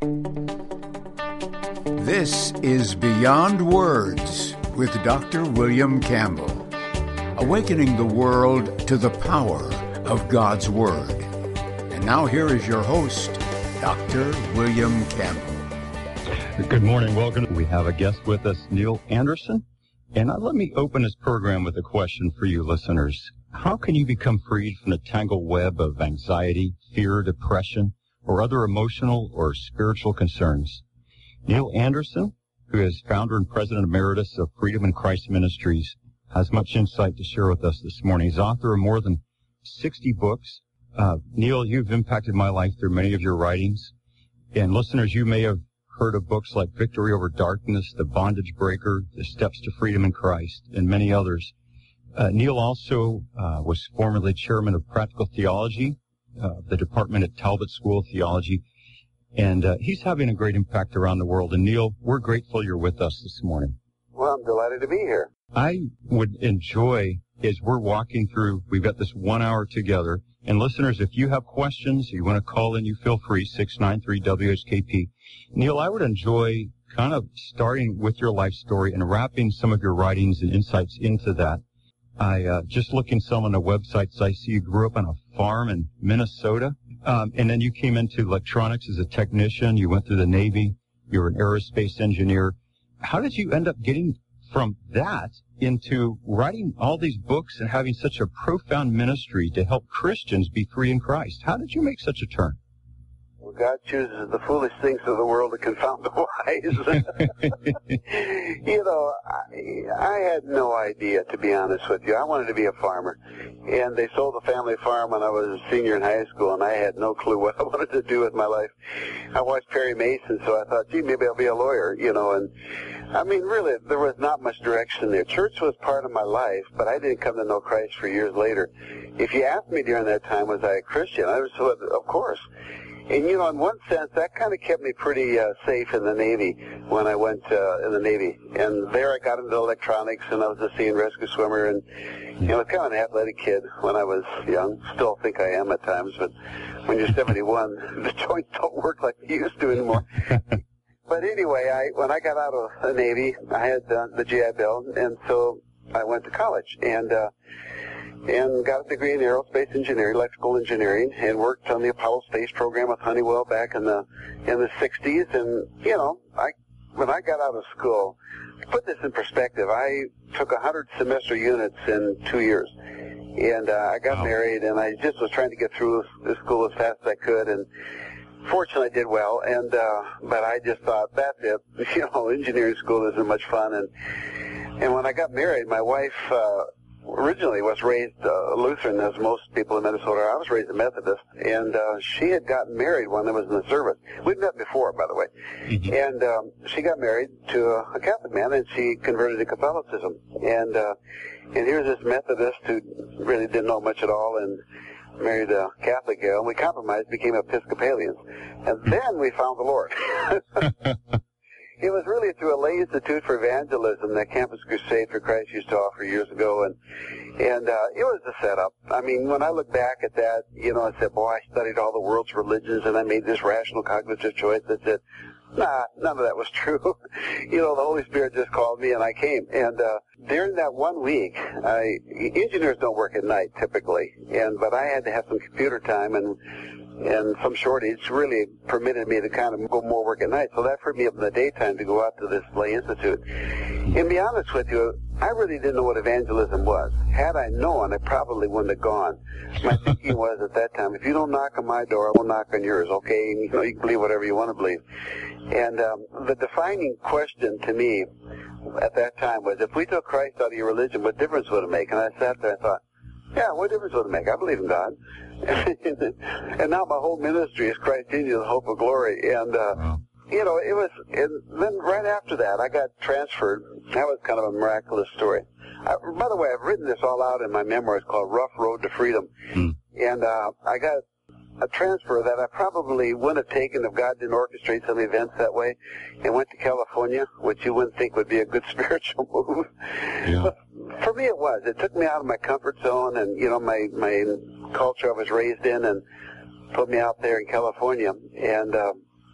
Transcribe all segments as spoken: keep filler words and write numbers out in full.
This is Beyond Words with Doctor William Campbell, awakening the world to the power of God's Word. And now here is your host, Doctor William Campbell. Good morning. Welcome. We have a guest with us, Neil Anderson. And uh, let me open this program with a question for you listeners. How can you become freed from the tangled web of anxiety, fear, depression, or other emotional or spiritual concerns? Neil Anderson, who is founder and president emeritus of Freedom in Christ Ministries, has much insight to share with us this morning. He's author of more than sixty books. Uh, Neil, you've impacted my life through many of your writings. And listeners, you may have heard of books like Victory Over Darkness, The Bondage Breaker, The Steps to Freedom in Christ, and many others. Uh, Neil also uh, was formerly chairman of Practical Theology, uh, the department at Talbot School of Theology. And uh, he's having a great impact around the world. And Neil, we're grateful you're with us this morning. Well, I'm delighted to be here. I would enjoy, as we're walking through, we've got this one hour together. And listeners, if you have questions, you want to call in, you feel free, six nine three W H K P. Neil, I would enjoy kind of starting with your life story and wrapping some of your writings and insights into that. I uh, just looking some on the websites, I see you grew up on a farm in Minnesota. Um, and then you came into electronics as a technician. You went through the Navy. You were an aerospace engineer. How did you end up getting from that into writing all these books and having such a profound ministry to help Christians be free in Christ? How did you make such a turn? Well, God chooses the foolish things of the world to confound the wise. You know, I, I had no idea, to be honest with you. I wanted to be a farmer. And they sold the family farm when I was a senior in high school, and I had no clue what I wanted to do with my life. I watched Perry Mason, so I thought, gee, maybe I'll be a lawyer, you know. And, I mean, really, there was not much direction there. Church was part of my life, but I didn't come to know Christ for years later. If you asked me during that time, was I a Christian, I was, of course. And, you know, in one sense, that kind of kept me pretty uh, safe in the Navy when I went uh, in the Navy. And there I got into electronics, and I was a sea and rescue swimmer, and, you know, kind of an athletic kid when I was young. Still think I am at times, but when you're seventy-one, the joints don't work like they used to anymore. But anyway, I when I got out of the Navy, I had uh, the G I Bill, and so I went to college. And, uh, and got a degree in aerospace engineering, electrical engineering, and worked on the Apollo space program with Honeywell back in the in the sixties. And, you know, I when I got out of school, to put this in perspective, I took one hundred semester units in two years. And uh, I got wow. married, and I just was trying to get through the school as fast as I could. And fortunately, I did well. And uh, but I just thought, that's it. You know, engineering school isn't much fun. And, and when I got married, my wife... Uh, originally was raised uh, Lutheran, as most people in Minnesota are. I was raised a Methodist, and uh, she had gotten married when I was in the service. We'd met before, by the way. Mm-hmm. And um, she got married to a, a Catholic man, and she converted to Catholicism. And uh, and here's this Methodist who really didn't know much at all, and married a Catholic girl, and we compromised, became Episcopalians. And then we found the Lord. It was really through a lay institute for evangelism that Campus Crusade for Christ used to offer years ago, and and uh, it was a setup. I mean, when I look back at that, you know, I said, boy, I studied all the world's religions, and I made this rational cognitive choice that said, nah, none of that was true. You know, the Holy Spirit just called me, and I came. And uh, during that one week, I, engineers don't work at night typically, and but I had to have some computer time, and and some shortage really permitted me to kind of go more work at night. So that freed me up in the daytime to go out to this lay institute. And to be honest with you, I really didn't know what evangelism was. Had I known, I probably wouldn't have gone. My thinking was at that time, if you don't knock on my door, I will knock on yours, okay? And, you know, you can believe whatever you want to believe. And um, the defining question to me at that time was, if we took Christ out of your religion, what difference would it make? And I sat there and thought, yeah, what difference would it make? I believe in God. And now my whole ministry is Christ in you, the hope of glory. And, uh, wow. you know, it was, and then right after that, I got transferred. That was kind of a miraculous story. I, by the way, I've written this all out in my memoir. It's called Rough Road to Freedom. Hmm. And uh, I got a transfer that I probably wouldn't have taken if God didn't orchestrate some events that way, and went to California, which you wouldn't think would be a good spiritual move. Yeah. But for me it was. It took me out of my comfort zone and, you know, my, my culture I was raised in, and put me out there in California. And uh,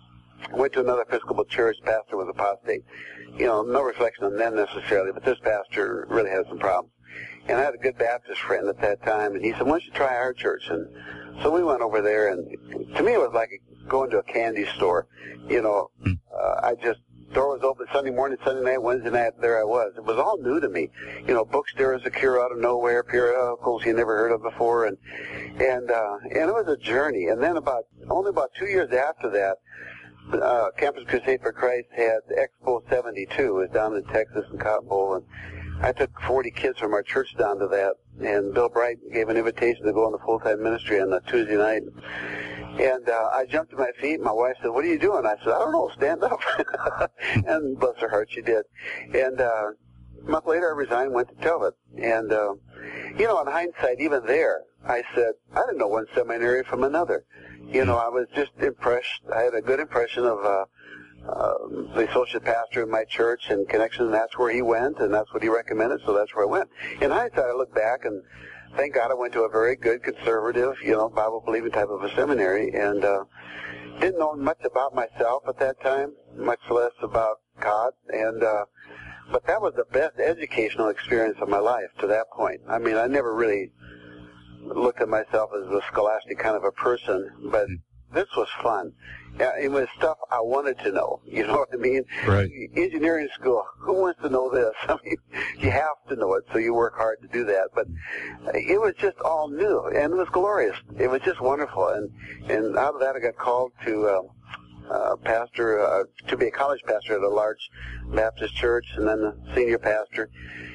went to another Episcopal church. Pastor was apostate. You know, no reflection on them necessarily, but this pastor really had some problems. And I had a good Baptist friend at that time, and he said, why don't you try our church? And so we went over there, and to me it was like going to a candy store. You know, uh, I just, door was open Sunday morning, Sunday night, Wednesday night, there I was. It was all new to me. You know, bookstores occur out of nowhere, periodicals you never heard of before, and and uh, and it was a journey. And then about, only about two years after that, uh, Campus Crusade for Christ had Expo seventy-two. It was down in Texas in Cotton Bowl, and I took forty kids from our church down to that, and Bill Bright gave an invitation to go on the full-time ministry on a Tuesday night. And uh, I jumped to my feet. My wife said, what are you doing? I said, I don't know, stand up. And bless her heart, she did. And uh, a month later, I resigned and went to Talbot. And, uh, you know, in hindsight, even there, I said, I didn't know one seminary from another. You know, I was just impressed. I had a good impression of uh, uh, the associate pastor in my church and connection, and that's where he went, and that's what he recommended, so that's where I went. In hindsight, I look back, and thank God I went to a very good conservative, you know, Bible-believing type of a seminary, and uh, didn't know much about myself at that time, much less about God, and uh, but that was the best educational experience of my life to that point. I mean, I never really looked at myself as a scholastic kind of a person, but this was fun. It was stuff I wanted to know, you know what I mean? Right. Engineering school, who wants to know this? I mean, you have to know it, so you work hard to do that. But it was just all new, and it was glorious. It was just wonderful. And, and out of that, I got called to uh, uh, pastor, uh, to be a college pastor at a large Baptist church, and then the senior pastor.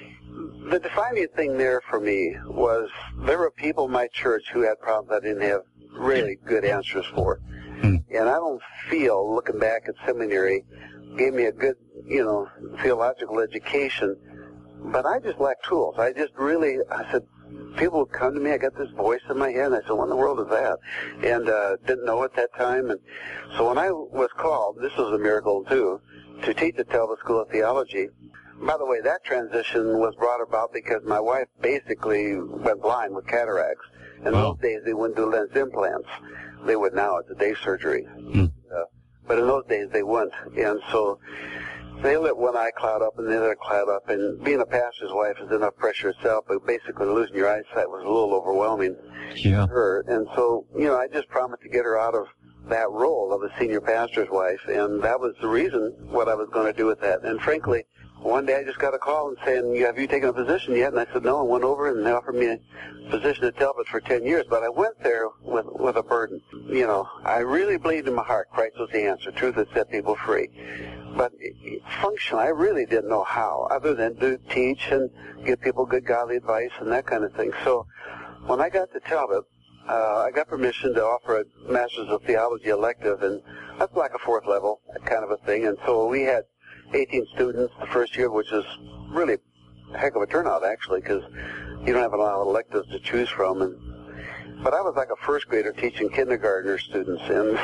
The defining thing there for me was there were people in my church who had problems I didn't have really good answers for. Hmm. And I don't feel, looking back at seminary, gave me a good, you know, theological education, but I just lacked tools. I just really, I said, people would come to me, I got this voice in my head, and I said, what in the world is that? And uh, didn't know at that time. And so when I was called, this was a miracle too, to teach at Talbot School of Theology. By the way, that transition was brought about because my wife basically went blind with cataracts. In wow. those days, they wouldn't do lens implants. They would now. It's a day surgery. Mm. Uh, but in those days, they wouldn't. And so they let one eye cloud up and the other cloud up. And being a pastor's wife is enough pressure itself, but basically losing your eyesight was a little overwhelming yeah. for her. And so, you know, I just promised to get her out of that role of a senior pastor's wife, and that was the reason what I was going to do with that. And frankly, one day I just got a call and saying, have you taken a position yet? And I said, no. I went over and they offered me a position at Talbot for ten years. But I went there with with a burden. You know, I really believed in my heart Christ was the answer. Truth that set people free. But functionally, I really didn't know how, other than to teach and give people good godly advice and that kind of thing. So when I got to Talbot, uh, I got permission to offer a Master's of Theology elective, and that's like a fourth level kind of a thing. And so we had eighteen students the first year, which is really a heck of a turnout, actually, because you don't have a lot of electives to choose from. And but I was like a first grader teaching kindergartner students, and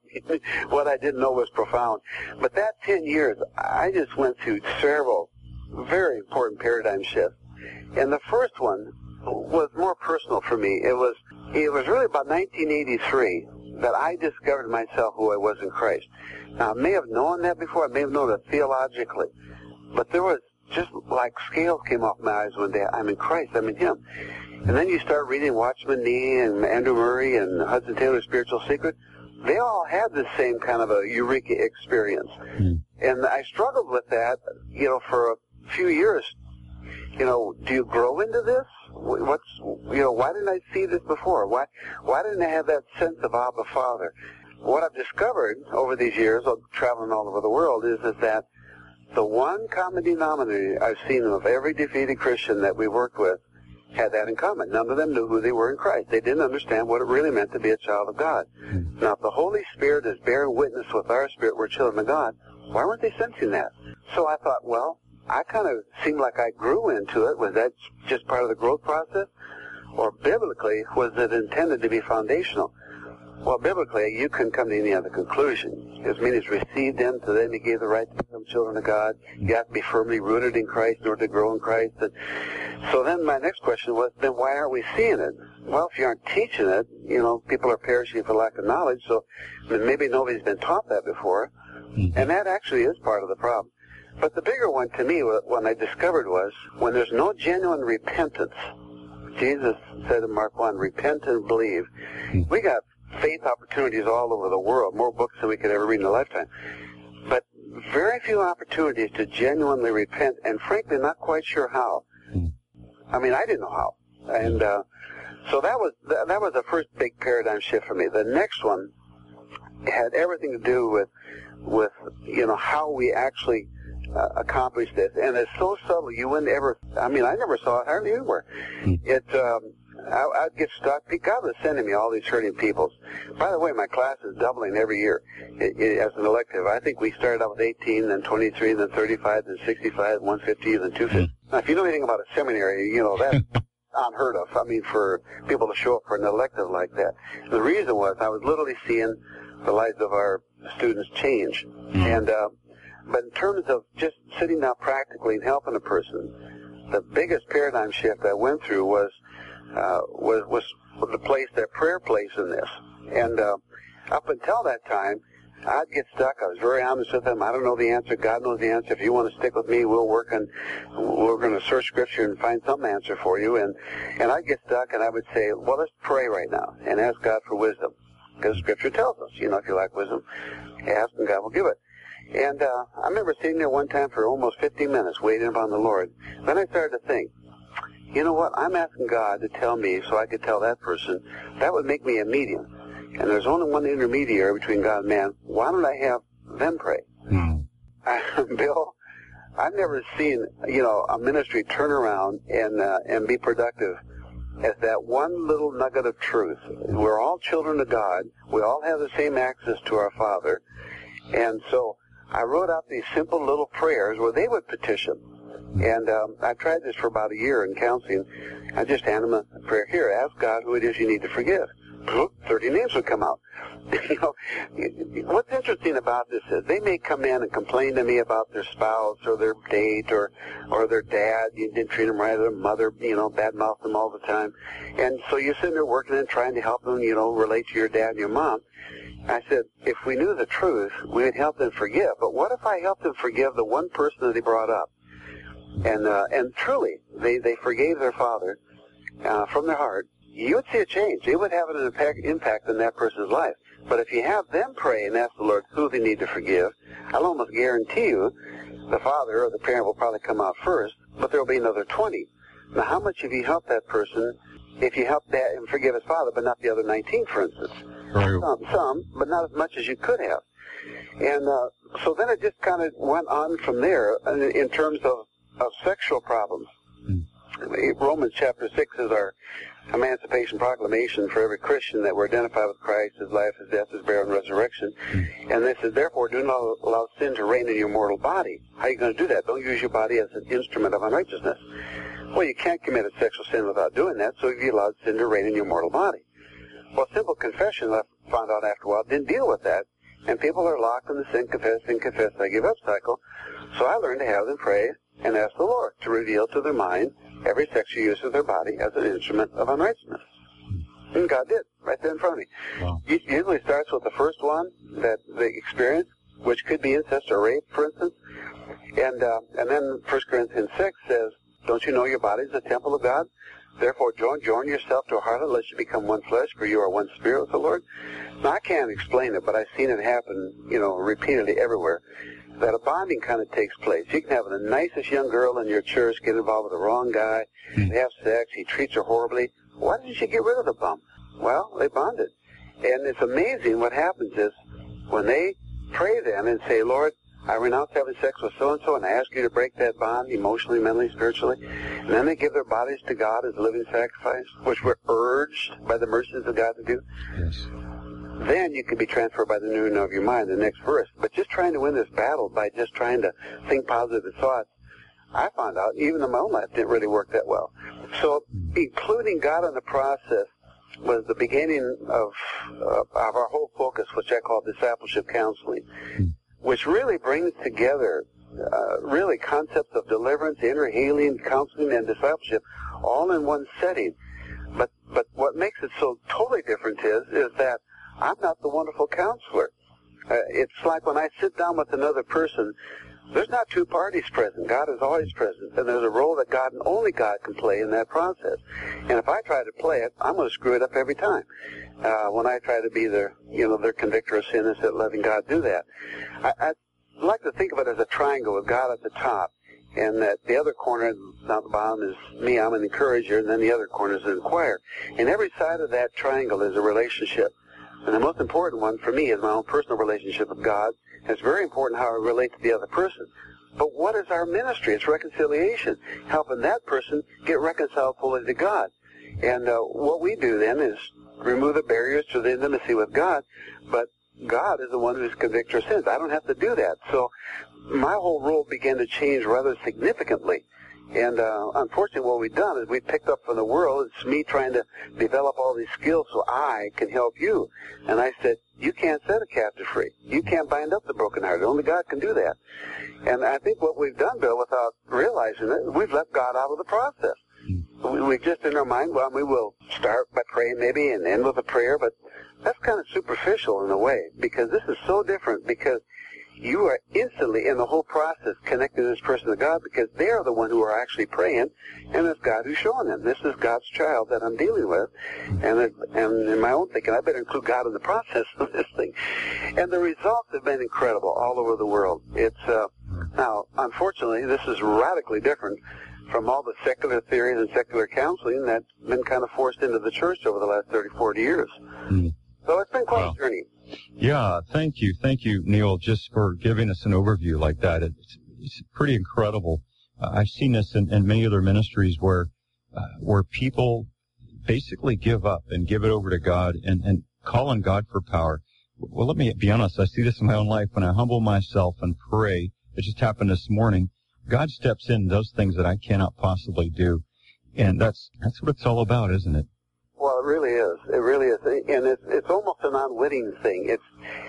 what I didn't know was profound. But that ten years, I just went through several very important paradigm shifts. And the first one was more personal for me. It was it was really about nineteen eighty-three that I discovered myself who I was in Christ. Now, I may have known that before. I may have known it theologically. But there was just like scales came off my eyes one day. I'm in Christ. I'm in Him. And then you start reading Watchman Nee and Andrew Murray and Hudson Taylor's Spiritual Secret. They all had the same kind of a eureka experience. Mm. And I struggled with that, you know, for a few years. You know, do you grow into this? What's, you know, why didn't I see this before? Why, why didn't I have that sense of Abba Father? What I've discovered over these years of traveling all over the world is, is that the one common denominator I've seen of every defeated Christian that we worked with had that in common. None of them knew who they were in Christ. They didn't understand what it really meant to be a child of God. Mm-hmm. Now, if the Holy Spirit is bearing witness with our spirit we're children of God, why weren't they sensing that? So I thought, well, I kind of seemed like I grew into it. Was that just part of the growth process? Or biblically, was it intended to be foundational? Well, biblically, you couldn't come to any other conclusion. As many as received Him, to them He gave the right to become children of God. You have to be firmly rooted in Christ in order to grow in Christ. And so then my next question was, then why aren't we seeing it? well, if you aren't teaching it, you know, people are perishing for lack of knowledge, so maybe nobody's been taught that before. Mm-hmm. And that actually is part of the problem. But the bigger one to me, what I discovered was, when there's no genuine repentance, Jesus said in Mark one, repent and believe. Mm-hmm. We got faith opportunities all over the world, more books than we could ever read in a lifetime. But very few opportunities to genuinely repent, and frankly, not quite sure how. Mm-hmm. I mean, I didn't know how. And uh, so that was that, that was the first big paradigm shift for me. The next one had everything to do with, with you know, how we actually uh, accomplish this. And it's so subtle, you wouldn't ever, I mean, I never saw it hardly anywhere. Mm-hmm. It, um, I, I'd get stuck. God was sending me all these hurting people. By the way, my class is doubling every year it, it, as an elective. I think we started out with eighteen, then twenty-three, then thirty-five, then sixty-five, one fifty, then two fifty. Now, if you know anything about a seminary, you know, that's unheard of. I mean, for people to show up for an elective like that. The reason was I was literally seeing the lives of our students change. Mm-hmm. And, uh, but in terms of just sitting down practically and helping a person, the biggest paradigm shift I went through was Uh, was, was the place that prayer plays in this. And uh, up until that time, I'd get stuck. I was very honest with them. I don't know the answer. God knows the answer. If you want to stick with me, we'll work on, we're going to search Scripture and find some answer for you. And, and I'd get stuck, and I would say, well, let's pray right now and ask God for wisdom. Because Scripture tells us, you know, if you lack wisdom, ask and God will give it. And uh, I remember sitting there one time for almost fifteen minutes waiting upon the Lord. Then I started to think, you know what, I'm asking God to tell me so I could tell that person. That would make me a medium. And there's only one intermediary between God and man. Why don't I have them pray? Hmm. I, Bill, I've never seen, you know, a ministry turn around and uh, and be productive as that one little nugget of truth. We're all children of God. We all have the same access to our Father. And so I wrote out these simple little prayers where they would petition. And um, I tried this for about a year in counseling. I just hand them a prayer. Here, ask God who it is you need to forgive. thirty names would come out. You know, what's interesting about this is they may come in and complain to me about their spouse or their date or or their dad. You didn't treat them right, or their mother, you know, badmouth them all the time. And so you're sitting there working and trying to help them, you know, relate to your dad and your mom. I said, if we knew the truth, we would help them forgive. But what if I helped them forgive the one person that they brought up? And uh, and truly, they, they forgave their father uh, from their heart. You would see a change. It would have an impact, impact on that person's life. But if you have them pray and ask the Lord who they need to forgive, I'll almost guarantee you the father or the parent will probably come out first, but there will be another twenty. Now, how much have you helped that person if you help that and forgive his father, but not the other nineteen, for instance? Right. Some, some, but not as much as you could have. And uh, so then it just kind of went on from there in terms of of sexual problems. Mm. Romans chapter six is our emancipation proclamation for every Christian that we're identified with Christ, his life, his death, his burial, and resurrection. Mm. And this is, therefore, do not allow sin to reign in your mortal body. How are you going to do that? Don't use your body as an instrument of unrighteousness. Well, you can't commit a sexual sin without doing that, so you allowed sin to reign in your mortal body. Well, simple confession, I found out after a while, didn't deal with that. And people are locked in the sin, confess, sin, confess, I give up cycle. So I learned to have them pray and ask the Lord to reveal to their mind every sexual use of their body as an instrument of unrighteousness. And God did, right there in front of me. Wow. It usually starts with the first one that they experience, which could be incest or rape, for instance. And uh, and then First Corinthians six says, don't you know your body is the temple of God? Therefore, join, join yourself to a harlot, lest you become one flesh, for you are one spirit with the Lord. Now, I can't explain it, but I've seen it happen, you know, repeatedly everywhere, that a bonding kind of takes place. You can have the nicest young girl in your church get involved with the wrong guy, mm. they have sex, he treats her horribly. Why didn't she get rid of the bum? Well, they bonded. And it's amazing what happens is when they pray then and say, Lord, I renounce having sex with so-and-so, and I ask you to break that bond emotionally, mentally, spiritually. And then they give their bodies to God as a living sacrifice, which we're urged by the mercies of God to do. Yes. Then you can be transferred by the renewing of your mind, the next verse. But just trying to win this battle by just trying to think positive thoughts, I found out, even in my own life, didn't really work that well. So including God in the process was the beginning of, uh, of our whole focus, which I call discipleship counseling, which really brings together uh, really concepts of deliverance, inner healing, counseling, and discipleship all in one setting. But but what what makes it so totally different is, is that I'm not the wonderful counselor. Uh, it's like when I sit down with another person, there's not two parties present. God is always present, and there's a role that God and only God can play in that process. And if I try to play it, I'm going to screw it up every time. Uh, when I try to be their, you know, their convictor of sin instead of letting God do that, I, I like to think of it as a triangle with God at the top, and that the other corner down the bottom is me, I'm an encourager, and then the other corner is an inquirer. And every side of that triangle is a relationship. And the most important one for me is my own personal relationship with God. It's very important how I relate to the other person. But what is our ministry? It's reconciliation, helping that person get reconciled fully to God. And uh, what we do then is remove the barriers to the intimacy with God, but God is the one who's convicted of sins. I don't have to do that. So my whole role began to change rather significantly. And uh, unfortunately, what we've done is we've picked up from the world. It's me trying to develop all these skills so I can help you. And I said, you can't set a captive free. You can't bind up the brokenhearted. Only God can do that. And I think what we've done, Bill, without realizing it, we've left God out of the process. We, we just in our mind, well, we will start by praying maybe and end with a prayer, but that's kind of superficial in a way, because this is so different, because you are instantly in the whole process connecting this person to God, because they are the one who are actually praying, and it's God who's showing them. This is God's child that I'm dealing with, and it, and in my own thinking, I better include God in the process of this thing. And the results have been incredible all over the world. It's uh, now, unfortunately, this is radically different from all the secular theories and secular counseling that's been kind of forced into the church over the last thirty, forty years. Mm. So it's been quite wow. a journey. Yeah, thank you. Thank you, Neil, just for giving us an overview like that. It's, it's pretty incredible. Uh, I've seen this in, in many other ministries where uh, where people basically give up and give it over to God and, and call on God for power. Well, let me be honest. I see this in my own life. When I humble myself and pray, it just happened this morning, God steps in and does things that I cannot possibly do. And that's that's what it's all about, isn't it? Well, it really is. It really is. And it's, it's almost an unwitting thing. It's,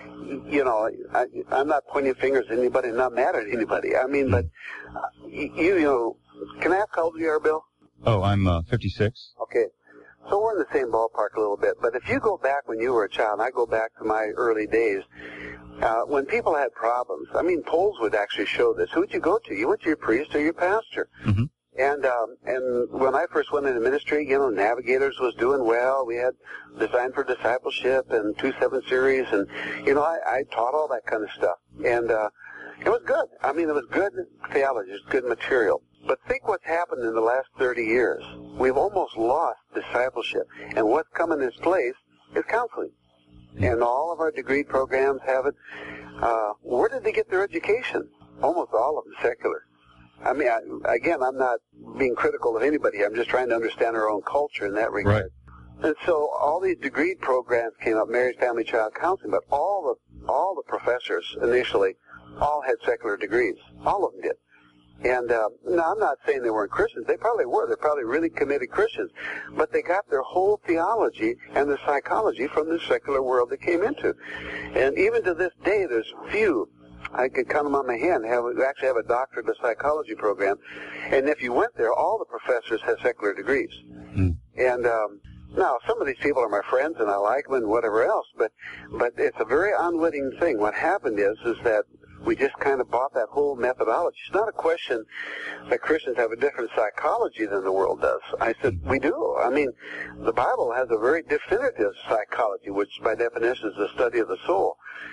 you know, I, I'm not pointing fingers at anybody, not mad at anybody. I mean, but, uh, you, you know, can I ask how old you are, Bill? Oh, I'm uh, fifty-six. Okay. So we're in the same ballpark a little bit. But if you go back when you were a child, and I go back to my early days, uh, when people had problems, I mean, polls would actually show this. Who would you go to? You went to your priest or your pastor. Mm-hmm. And um, and when I first went into ministry, you know, Navigators was doing well. We had Design for Discipleship and two seven series, and you know, I, I taught all that kind of stuff, and uh, it was good. I mean, it was good theology, it was good material. But think what's happened in the last thirty years. We've almost lost discipleship, and what's come in its place is counseling. And all of our degree programs have it. Uh, where did they get their education? Almost all of them secular. I mean, I, again, I'm not being critical of anybody. I'm just trying to understand our own culture in that regard. Right. And so all these degree programs came up, marriage, family, child counseling, but all the all the professors initially all had secular degrees. All of them did. And uh, now, I'm not saying they weren't Christians. They probably were. They're probably really committed Christians. But they got their whole theology and their psychology from the secular world they came into. And even to this day, there's few, I could count them on my hand, have actually have a doctorate of psychology program. And if you went there, all the professors have secular degrees. Mm. And um, now, some of these people are my friends, and I like them and whatever else, but but it's a very unwitting thing. What happened is, is that we just kind of bought that whole methodology. It's not a question that Christians have a different psychology than the world does. I said, we do. I mean, the Bible has a very definitive psychology, which by definition is the study of the soul.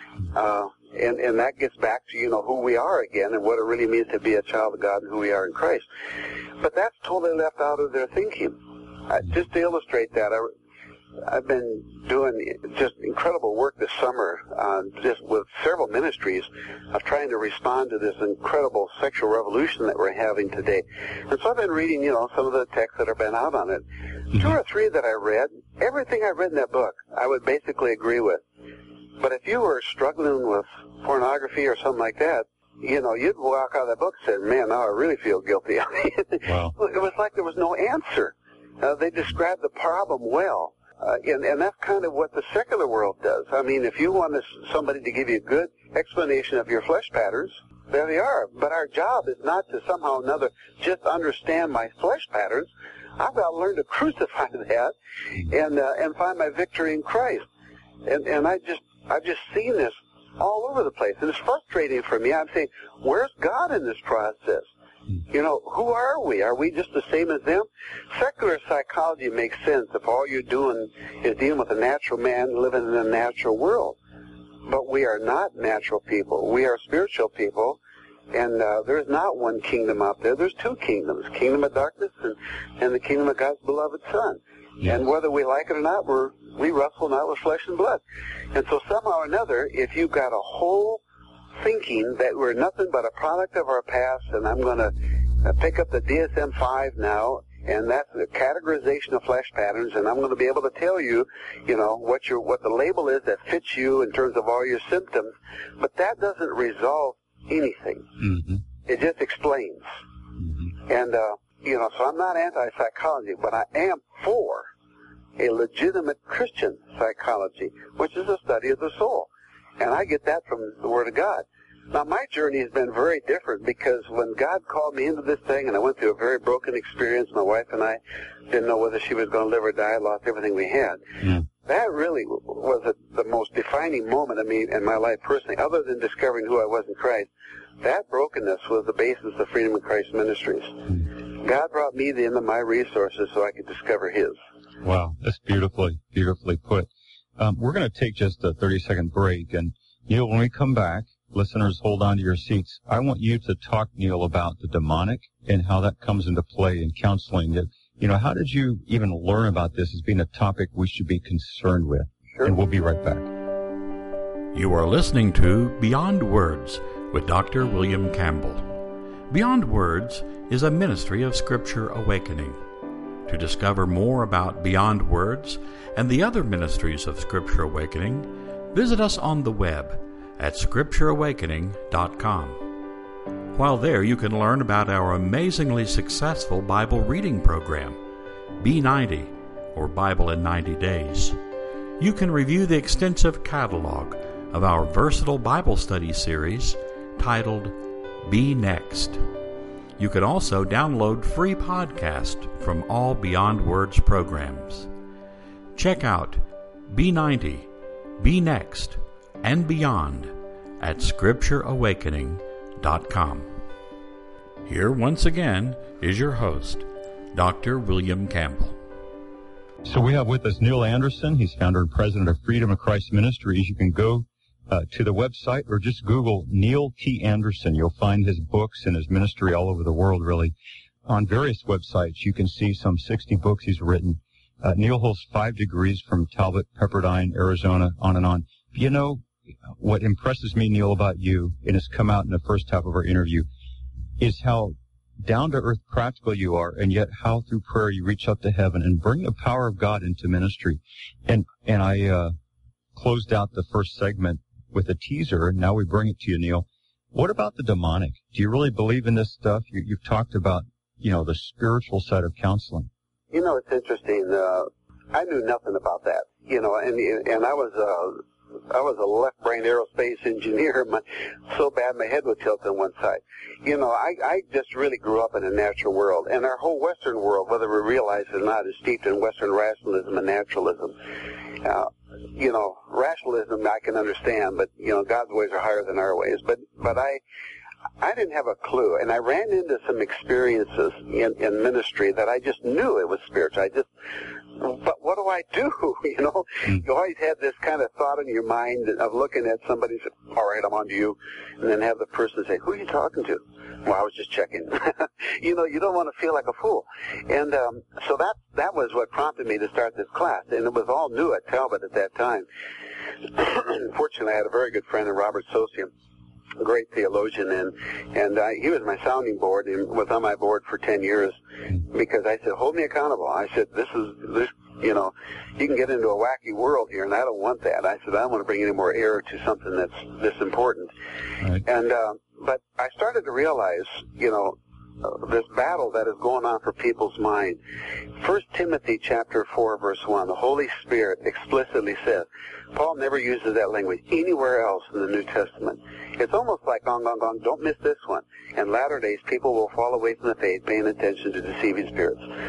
Uh, and, and that gets back to, you know, who we are again and what it really means to be a child of God and who we are in Christ. But that's totally left out of their thinking. Uh, just to illustrate that, I, I've been doing just incredible work this summer, uh, just with several ministries of trying to respond to this incredible sexual revolution that we're having today. And so I've been reading, you know, some of the texts that have been out on it. Mm-hmm. Two or three that I read, everything I read in that book, I would basically agree with. But if you were struggling with pornography or something like that, you know, you'd walk out of that book and say, man, now I really feel guilty. Wow. It was like there was no answer. Uh, they described the problem well. Uh, and, and that's kind of what the secular world does. I mean, if you want this, somebody to give you a good explanation of your flesh patterns, there they are. But our job is not to somehow or another just understand my flesh patterns. I've got to learn to crucify that and uh, and find my victory in Christ. And and I just I've just seen this all over the place, and it's frustrating for me. I'm saying, where's God in this process? You know, who are we? Are we just the same as them? Secular psychology makes sense if all you're doing is dealing with a natural man living in a natural world. But we are not natural people. We are spiritual people, and uh, there's not one kingdom out there. There's two kingdoms, kingdom of darkness and, and the kingdom of God's beloved Son. Yes. And whether we like it or not, we're, we wrestle not with flesh and blood. And so somehow or another, if you've got a whole thinking that we're nothing but a product of our past, and I'm going to pick up the D S M five now, and that's the categorization of flesh patterns, and I'm going to be able to tell you, you know, what your what the label is that fits you in terms of all your symptoms, but that doesn't resolve anything. Mm-hmm. It just explains. Mm-hmm. And, uh, you know, so I'm not anti-psychology, but I am for a legitimate Christian psychology, which is a study of the soul. And I get that from the Word of God. Now, my journey has been very different because when God called me into this thing, and I went through a very broken experience, my wife and I didn't know whether she was going to live or die, lost everything we had. Mm. That really was a, the most defining moment of me in my life personally, other than discovering who I was in Christ. That brokenness was the basis of Freedom in Christ Ministries. Mm. God brought me the end of my resources so I could discover His. Wow, that's beautifully, beautifully put. Um, we're going to take just a thirty-second break, and, Neil, when we come back, listeners, hold on to your seats. I want you to talk, Neil, about the demonic and how that comes into play in counseling. You know, how did you even learn about this as being a topic we should be concerned with? Sure. And we'll be right back. You are listening to Beyond Words with Doctor William Campbell. Beyond Words is a ministry of Scripture Awakening. To discover more about Beyond Words and the other ministries of Scripture Awakening, visit us on the web at scripture awakening dot com. While there, you can learn about our amazingly successful Bible reading program, B ninety, or Bible in ninety days. You can review the extensive catalog of our versatile Bible study series titled Be Next. You can also download free podcasts from all Beyond Words programs. Check out B ninety, Be Next, and Beyond at scripture awakening dot com. Here once again is your host, Doctor William Campbell. So we have with us Neil Anderson. He's founder and president of Freedom of Christ Ministries. You can go uh, to the website or just Google Neil T. Anderson. You'll find his books and his ministry all over the world, really. On various websites, you can see some sixty books he's written. Uh, Neil holds five degrees from Talbot, Pepperdine, Arizona, on and on. You know, what impresses me, Neil, about you, and it's come out in the first half of our interview, is how down-to-earth practical you are, and yet how through prayer you reach up to heaven and bring the power of God into ministry. And and I uh, closed out the first segment with a teaser, and now we bring it to you, Neil. What about the demonic? Do you really believe in this stuff? You, you've talked about, you know, the spiritual side of counseling. You know, it's interesting. Uh, I knew nothing about that. You know, and and I was uh, I was a left-brain aerospace engineer. My, so bad my head would tilt on one side. You know, I, I just really grew up in a natural world. And our whole Western world, whether we realize it or not, is steeped in Western rationalism and naturalism. Uh, you know, rationalism I can understand, but, you know, God's ways are higher than our ways. But, but I... I didn't have a clue, and I ran into some experiences in, in ministry that I just knew it was spiritual. I just, but what do I do? You know, you always have this kind of thought in your mind of looking at somebody and say, all right, I'm on to you, and then have the person say, who are you talking to? Well, I was just checking. You know, you don't want to feel like a fool. And um, so that that was what prompted me to start this class, and it was all new at Talbot at that time. Fortunately, I had a very good friend in Robert Sosium, a great theologian, and and I, he was my sounding board and was on my board for ten years because I said, hold me accountable. I said, this is, this, you know, you can get into a wacky world here, and I don't want that. I said, I don't want to bring any more error to something that's this important. Right. And, uh, but I started to realize, you know, uh, this battle that is going on for people's mind. First Timothy chapter four, verse one, the Holy Spirit explicitly says, Paul never uses that language anywhere else in the New Testament. It's almost like, gong, gong, gong, don't miss this one. In latter days, people will fall away from the faith, paying attention to deceiving spirits.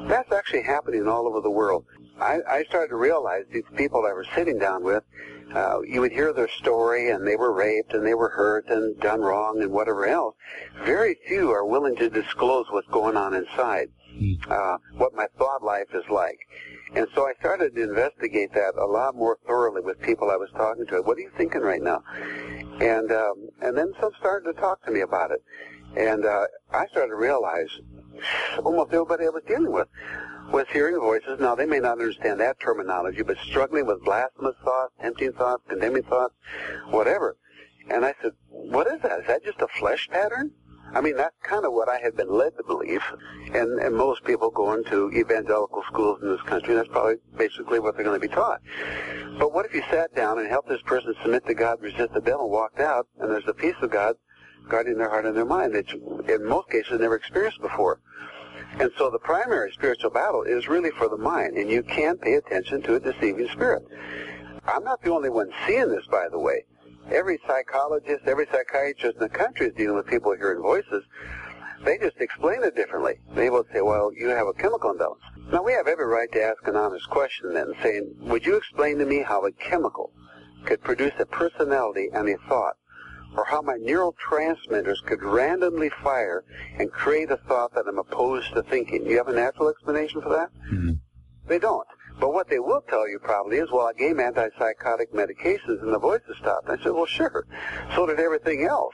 That's actually happening all over the world. I, I started to realize these people I was sitting down with, uh, you would hear their story, and they were raped, and they were hurt, and done wrong, and whatever else. Very few are willing to disclose what's going on inside, uh, what my thought life is like. And so I started to investigate that a lot more thoroughly with people I was talking to. What are you thinking right now? And um, and then some started to talk to me about it. And uh, I started to realize almost everybody I was dealing with was hearing voices. Now, they may not understand that terminology, but struggling with blasphemous thoughts, tempting thoughts, condemning thoughts, whatever. And I said, what is that? Is that just a flesh pattern? I mean, that's kind of what I had been led to believe. And, and most people going to evangelical schools in this country, that's probably basically what they're going to be taught. But what if you sat down and helped this person submit to God, resist the devil, walked out, and there's the peace of God guarding their heart and their mind, that in most cases never experienced before. And so the primary spiritual battle is really for the mind, and you can't pay attention to a deceiving spirit. I'm not the only one seeing this, by the way. Every psychologist, every psychiatrist in the country is dealing with people hearing voices. They just explain it differently. They will say, well, you have a chemical imbalance. Now, we have every right to ask an honest question then, saying, would you explain to me how a chemical could produce a personality and a thought, or how my neurotransmitters could randomly fire and create a thought that I'm opposed to thinking? You have a natural explanation for that? Mm-hmm. They don't. But what they will tell you probably is, well, I gave antipsychotic medications and the voices stopped. I said, well, sure. So did everything else.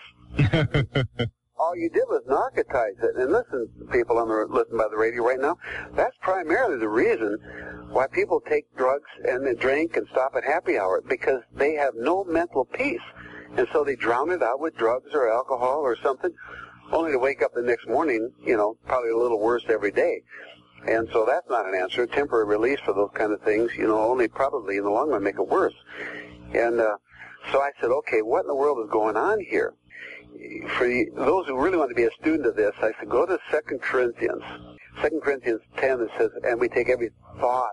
All you did was narcotize it. And listen, people on the listen by the radio right now, that's primarily the reason why people take drugs and they drink and stop at happy hour, because they have no mental peace. And so they drown it out with drugs or alcohol or something, only to wake up the next morning, you know, probably a little worse every day. And so that's not an answer. Temporary release for those kind of things, you know, only probably in the long run make it worse. And uh, so I said, okay, what in the world is going on here? For the, those who really want to be a student of this, I said, go to Second Corinthians. Second Corinthians ten, it says, and we take every thought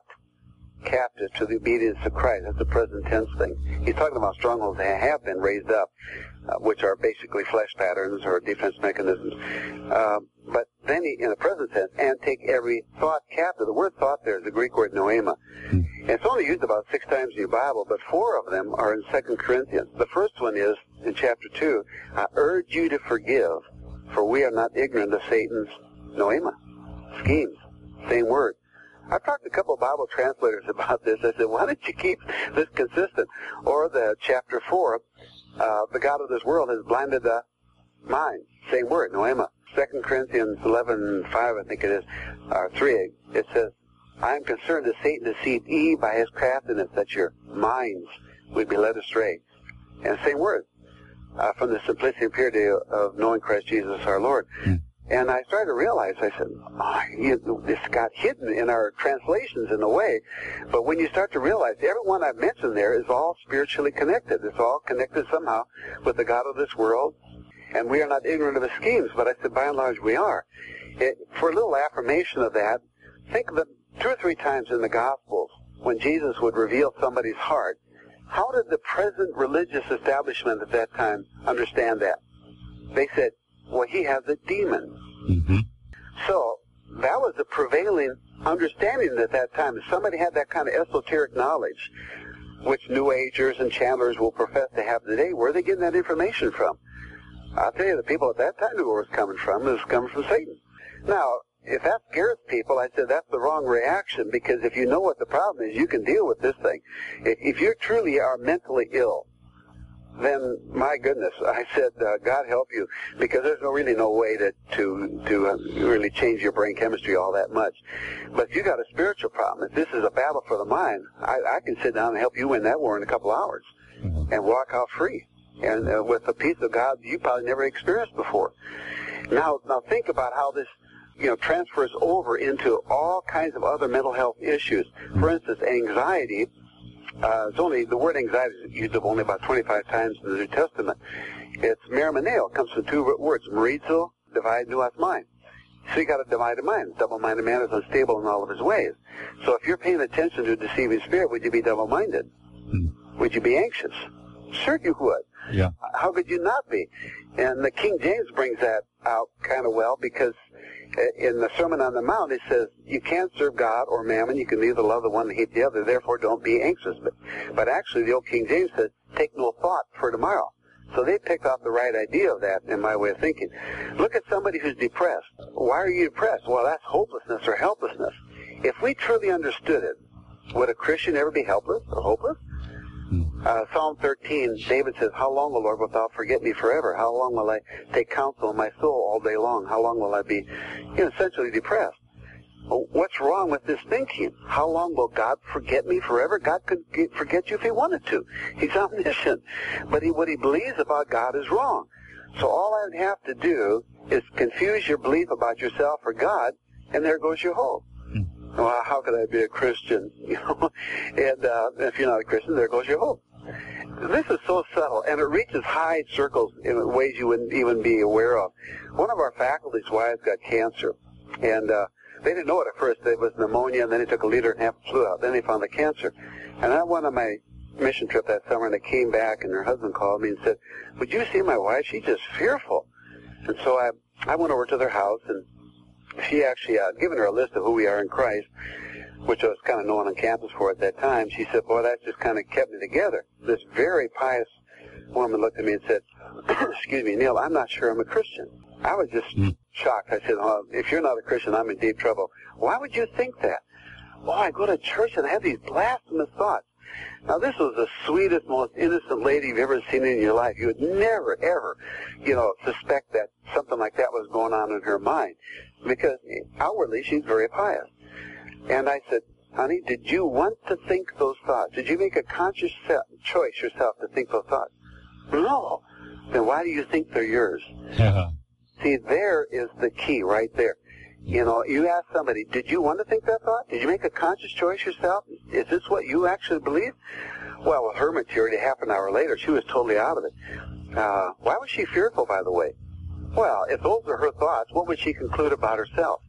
captive to the obedience of Christ. That's the present tense thing. He's talking about strongholds that have been raised up, uh, which are basically flesh patterns or defense mechanisms. Uh, but then he, in the present tense, and take every thought captive. The word thought there is the Greek word noema. And it's only used about six times in your Bible, but four of them are in Second Corinthians. The first one is in chapter two, I urge you to forgive, for we are not ignorant of Satan's noema, schemes. Same word. I've talked to a couple of Bible translators about this. I said, why don't you keep this consistent? Or the chapter four, uh, the God of this world has blinded the mind. Same word, noema. Second Corinthians eleven five, I think it is, or three, it says, I am concerned that Satan deceived Eve by his craftiness, that your minds would be led astray. And same word, uh, from the simplicity and purity of knowing Christ Jesus our Lord. Mm. And I started to realize, I said, oh, you, this got hidden in our translations in a way. But when you start to realize, every one I've mentioned there is all spiritually connected. It's all connected somehow with the God of this world. And we are not ignorant of his schemes. But I said, by and large, we are. It, for a little affirmation of that, think of it two or three times in the Gospels when Jesus would reveal somebody's heart. How did the present religious establishment at that time understand that? They said, well, he has a demon. Mm-hmm. So that was the prevailing understanding at that time. If somebody had that kind of esoteric knowledge, which New Agers and channelers will profess to have today, where are they getting that information from? I'll tell you, the people at that time knew where it was coming from. It was coming from Satan. Now, if that scares people, I said that's the wrong reaction, because if you know what the problem is, you can deal with this thing. If, if you truly are mentally ill, then my goodness, I said, uh, God help you, because there's no really no way to to to uh, really change your brain chemistry all that much. But if you got a spiritual problem, if this is a battle for the mind, I, I can sit down and help you win that war in a couple hours, mm-hmm. and walk out free, and uh, with a peace of God you probably never experienced before. Now, now think about how this, you know, transfers over into all kinds of other mental health issues. For instance, anxiety. Uh, it's only, the word anxiety is used up only about twenty-five times in the New Testament. It's merimeneo. It comes from two words. Marizo, divide, nuas, mind. So you got a divided mind. Double-minded man is unstable in all of his ways. So if you're paying attention to a deceiving spirit, would you be double-minded? Hmm. Would you be anxious? Sure you would. Yeah. How could you not be? And the King James brings that out kind of well, because In the Sermon on the Mount, it says, you can't serve God or mammon. You can neither love the one and hate the other. Therefore, don't be anxious. But, but actually, the old King James says, take no thought for tomorrow. So they picked off the right idea of that in my way of thinking. Look at somebody who's depressed. Why are you depressed? Well, that's hopelessness or helplessness. If we truly understood it, would a Christian ever be helpless or hopeless? Uh, Psalm thirteen, David says, how long, O Lord, wilt thou forget me forever? How long will I take counsel in my soul all day long? How long will I be, you know, essentially depressed? Well, what's wrong with this thinking? How long will God forget me forever? God could get, forget you if he wanted to. He's omniscient. But he, what he believes about God is wrong. So all I would have to do is confuse your belief about yourself or God, and there goes your hope. Well, how could I be a Christian? You know, and uh, if you're not a Christian, there goes your hope. This is so subtle, and it reaches high circles in ways you wouldn't even be aware of. One of our faculty's wives got cancer, and uh, they didn't know it at first. It was pneumonia, and then they took a liter and a half of fluid out. Then they found the cancer. And I went on my mission trip that summer, and I came back, and her husband called me and said, would you see my wife? She's just fearful. And so I, I went over to their house, and she actually, uh, given her a list of who we are in Christ, which I was kind of known on campus for at that time, she said, boy, that just kind of kept me together. This very pious woman looked at me and said, excuse me, Neil, I'm not sure I'm a Christian. I was just mm. shocked. I said, oh, if you're not a Christian, I'm in deep trouble. Why would you think that? Oh, I go to church and I have these blasphemous thoughts. Now, this was the sweetest, most innocent lady you've ever seen in your life. You would never, ever, you know, suspect that something like that was going on in her mind, because outwardly she's very pious. And I said, honey, did you want to think those thoughts? Did you make a conscious choice yourself to think those thoughts? No. Then why do you think they're yours? Yeah. See, there is the key right there. You know, you ask somebody, did you want to think that thought? Did you make a conscious choice yourself? Is this what you actually believe? Well, with her maturity, half an hour later, she was totally out of it. Uh, why was she fearful, by the way? Well, if those are her thoughts, what would she conclude about herself?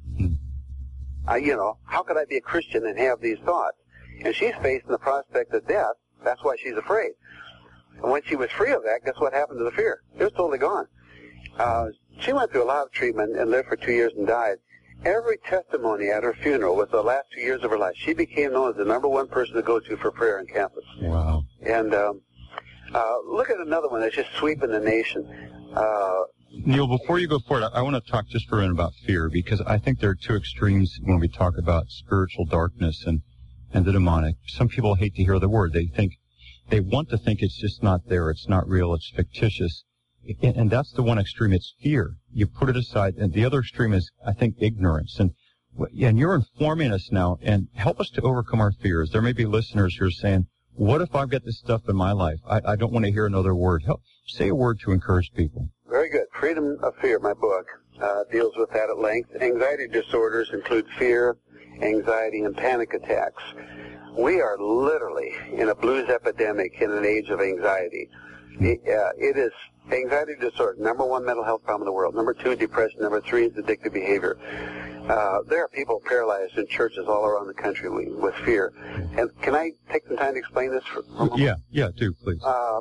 Uh, you know, how could I be a Christian and have these thoughts? And she's facing the prospect of death. That's why she's afraid. And when she was free of that, guess what happened to the fear? It was totally gone. Uh, she went through a lot of treatment and lived for two years and died. Every testimony at her funeral was the last two years of her life. She became known as the number one person to go to for prayer on campus. Wow. And um, uh, look at another one that's just sweeping the nation. Uh, Neil, before you go forward, I, I want to talk just for a minute about fear, because I think there are two extremes when we talk about spiritual darkness and, and the demonic. Some people hate to hear the word. They think, they want to think it's just not there, it's not real, it's fictitious. And, and that's the one extreme, it's fear. You put it aside. And the other extreme is, I think, ignorance. And, and you're informing us now, and help us to overcome our fears. There may be listeners who are saying, what if I've got this stuff in my life? I, I don't want to hear another word. Help, say a word to encourage people. Very good. Freedom of Fear, my book, uh, deals with that at length. Anxiety disorders include fear, anxiety, and panic attacks. We are literally in a blues epidemic in an age of anxiety. It, uh, it is anxiety disorder, number one mental health problem in the world. Number two, depression. Number three is addictive behavior. Uh, there are people paralyzed in churches all around the country with fear. And can I take some time to explain this? For, for yeah, yeah, do, please. Uh,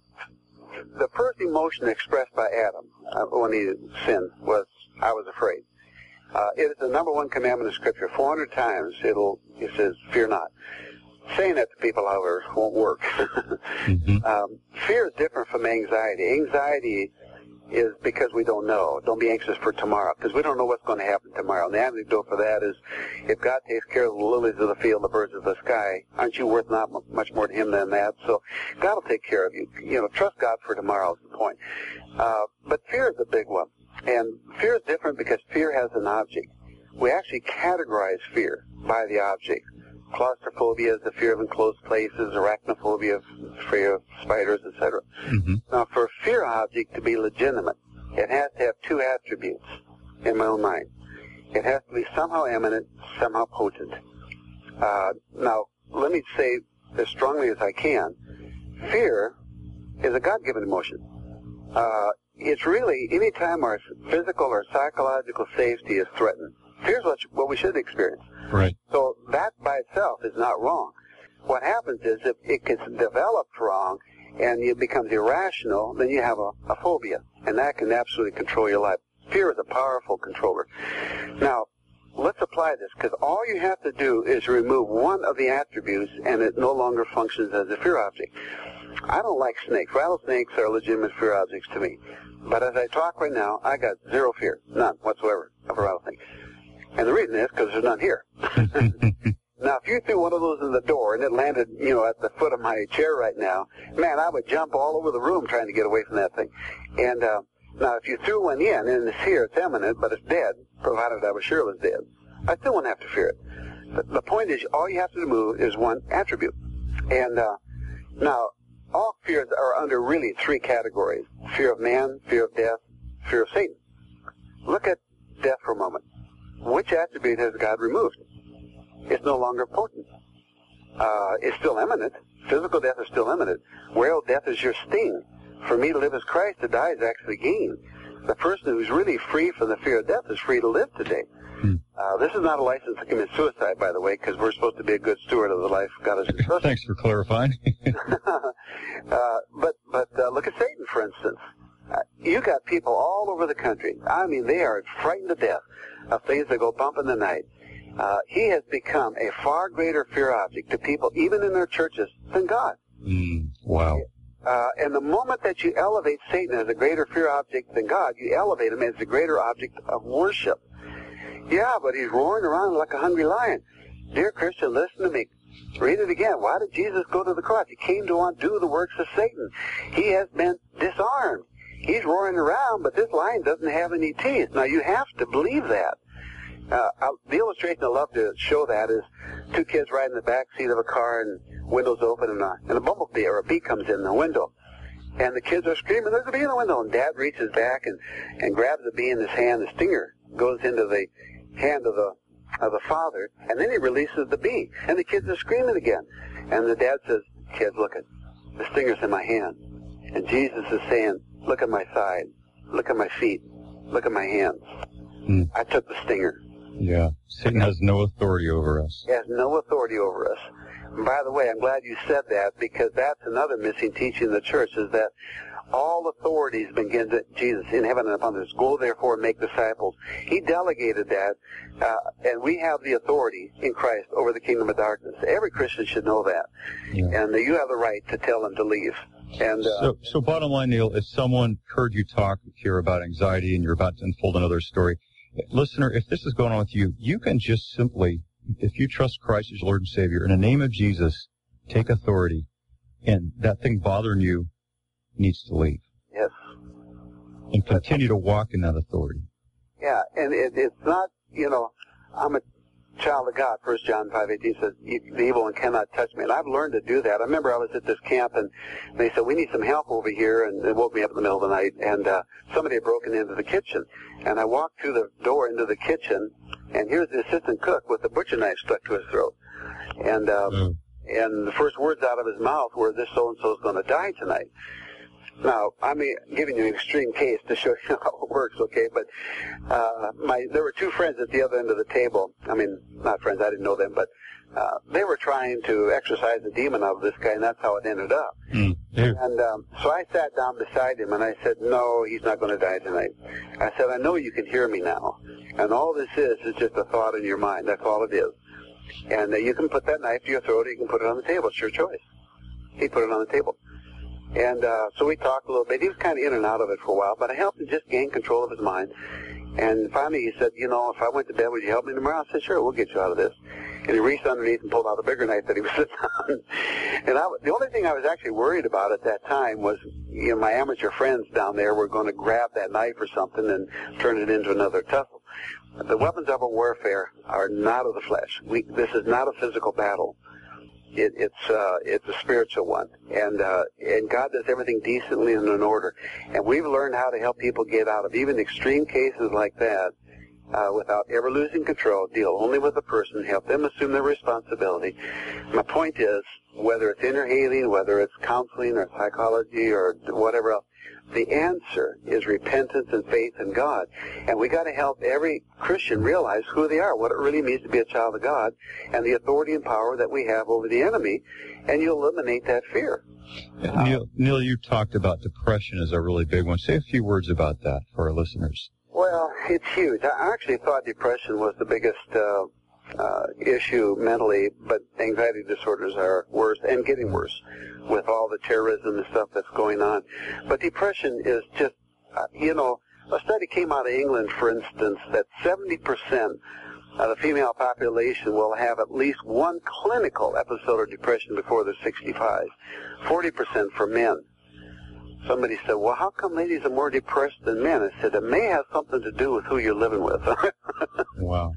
the first emotion expressed by Adam uh, when he sinned was, I was afraid. Uh, it is the number one commandment of Scripture. four hundred times it'll, it says, fear not. Saying that to people, however, won't work. mm-hmm. um, fear is different from anxiety. Anxiety is because we don't know. Don't be anxious for tomorrow, because we don't know what's going to happen tomorrow. And the antidote for that is, if God takes care of the lilies of the field, the birds of the sky, aren't you worth not much more to Him than that? So God will take care of you. You know, trust God for tomorrow is the point. Uh, but fear is a big one. And fear is different because fear has an object. We actually categorize fear by the object. Claustrophobia is the fear of enclosed places, arachnophobia, fear of spiders, et cetera. Mm-hmm. Now, for a fear object to be legitimate, it has to have two attributes in my own mind. It has to be somehow eminent, somehow potent. Uh, now, let me say as strongly as I can, fear is a God-given emotion. Uh, it's really any time our physical or psychological safety is threatened. Fear is what, what we should experience. Right. So that by itself is not wrong. What happens is if it gets developed wrong and it becomes irrational, then you have a, a phobia, and that can absolutely control your life. Fear is a powerful controller. Now, let's apply this, because all you have to do is remove one of the attributes, and it no longer functions as a fear object. I don't like snakes. Rattlesnakes are legitimate fear objects to me. But as I talk right now, I got zero fear, none whatsoever, of a rattlesnake. And the reason is because there's none here. Now, if you threw one of those in the door and it landed, you know, at the foot of my chair right now, man, I would jump all over the room trying to get away from that thing. And uh, now, if you threw one in and it's here, it's imminent, but it's dead, provided I was sure it was dead, I still wouldn't have to fear it. But the point is, all you have to remove is one attribute. And uh, now, all fears are under really three categories: fear of man, fear of death, fear of Satan. Look at death for a moment. Which attribute has God removed? It's no longer potent. Uh, it's still imminent. Physical death is still imminent. Real death is your sting. For me to live as Christ, to die is actually gain. The person who's really free from the fear of death is free to live today. Hmm. Uh, this is not a license to commit suicide, by the way, because we're supposed to be a good steward of the life God has entrusted. Thanks for clarifying. uh, but but uh, look at Satan, for instance. Uh, you got people all over the country. I mean, they are frightened to death of things that go bump in the night. Uh, he has become a far greater fear object to people, even in their churches, than God. Mm, wow. Uh, and the moment that you elevate Satan as a greater fear object than God, you elevate him as a greater object of worship. Yeah, but he's roaring around like a hungry lion. Dear Christian, listen to me. Read it again. Why did Jesus go to the cross? He came to undo the works of Satan. He has been disarmed. He's roaring around, but this lion doesn't have any teeth. Now, you have to believe that. Uh, the illustration I love to show that is two kids riding in the back seat of a car and windows open and a, and a bumblebee or a bee comes in the window. And the kids are screaming, there's a bee in the window. And Dad reaches back and, and grabs the bee in his hand. The stinger goes into the hand of the of the father, and then he releases the bee. And the kids are screaming again. And the dad says, kids, look, at the stinger's in my hand. And Jesus is saying, look at my side. Look at my feet. Look at my hands. Hmm. I took the stinger. Yeah. Satan has no authority over us. He has no authority over us. And by the way, I'm glad you said that, because that's another missing teaching in the church, is that all authorities begin to Jesus in heaven and upon earth. Go therefore and make disciples. He delegated that, uh, and we have the authority in Christ over the kingdom of darkness. Every Christian should know that. Yeah. And uh, you have the right to tell them to leave. And uh, so, so bottom line, Neil, if someone heard you talk here about anxiety and you're about to unfold another story, listener, if this is going on with you, you can just simply, if you trust Christ as your Lord and Savior, in the name of Jesus, take authority, and that thing bothering you needs to leave. Yes. And continue to walk in that authority. Yeah, and it, it's not, you know, I'm a child of God. First John five eighteen says, the evil one cannot touch me. And I've learned to do that. I remember I was at this camp, and they said, we need some help over here, and they woke me up in the middle of the night, and uh, somebody had broken into the kitchen. And I walked through the door into the kitchen, and here's the assistant cook with the butcher knife stuck to his throat. And um, mm. and the first words out of his mouth were, this so-and-so is going to die tonight. Now, I'm giving you an extreme case to show you how it works, okay? But uh, my there were two friends at the other end of the table. I mean, not friends, I didn't know them, but uh, they were trying to exorcise the demon out of this guy, and that's how it ended up. Mm. Yeah. And um, so I sat down beside him, and I said, no, he's not going to die tonight. I said, I know you can hear me now, and all this is is just a thought in your mind. That's all it is. And uh, you can put that knife to your throat, or you can put it on the table. It's your choice. He put it on the table. And uh, so we talked a little bit. He was kind of in and out of it for a while, but I helped him just gain control of his mind. And finally he said, you know, if I went to bed, would you help me tomorrow? I said, sure, we'll get you out of this. And he reached underneath and pulled out a bigger knife that he was sitting on. And I, the only thing I was actually worried about at that time was, you know, my amateur friends down there were going to grab that knife or something and turn it into another tussle. The weapons of our warfare are not of the flesh. We, this is not a physical battle. It, it's uh, it's a spiritual one, and uh, and God does everything decently and in order. And we've learned how to help people get out of even extreme cases like that uh, without ever losing control. Deal only with the person, help them assume their responsibility. My point is, whether it's inner healing, whether it's counseling or psychology or whatever else, the answer is repentance and faith in God. And we got to help every Christian realize who they are, what it really means to be a child of God, and the authority and power that we have over the enemy, and you eliminate that fear. Yeah, Neil, Neil, you talked about depression as a really big one. Say a few words about that for our listeners. Well, it's huge. I actually thought depression was the biggest uh, uh, issue mentally, but anxiety disorders are worse and getting worse with all the terrorism and stuff that's going on. But depression is just, uh, you know, a study came out of England, for instance, that seventy percent of the female population will have at least one clinical episode of depression before they're sixty-five, forty percent for men. Somebody said, well, how come ladies are more depressed than men? I said, it may have something to do with who you're living with. Wow.